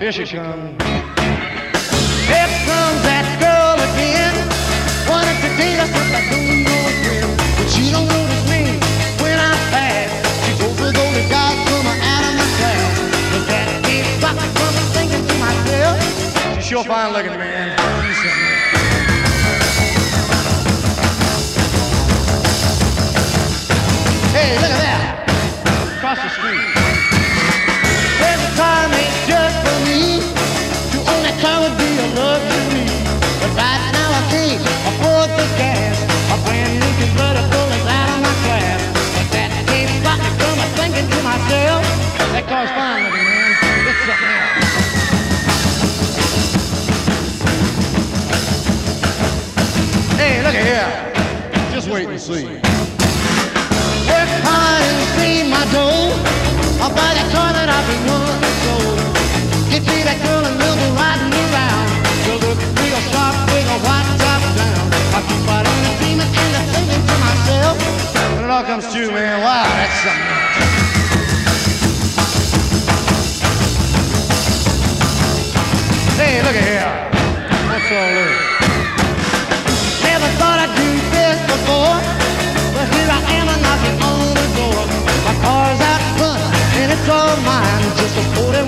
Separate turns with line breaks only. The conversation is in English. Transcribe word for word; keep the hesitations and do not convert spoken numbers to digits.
Here she comes. Here comes that girl again. Wanted to date us, but I don't know when. But she don't notice me when I pass. She goes with all the guys coming out of my class. But that deep pocket comes thinking to myself. She's sure fine looking, man. Hey, look at that. Across the street. Every car made just for me. To own that car would be a luxury. But right now I can't afford the gas. A brand new convertible is out of my class. But that deep pocket come I'm thinking to myself. That car's fine looking, man. It's something else. Hey, look at here. Just wait and see. Work hard and see my dough. I'll buy that car that I've been wanting to sold. Get me that girl and we'll go riding around. She'll look real sharp with a white top down. I keep fighting and dreaming and I'm thinking to myself. When it all comes true, man, wow, that's something else. Hey, look at here. What's all this? Never thought I'd do this before. But here I am a knocking on the door. My car's out front and it's all mine. Just a forty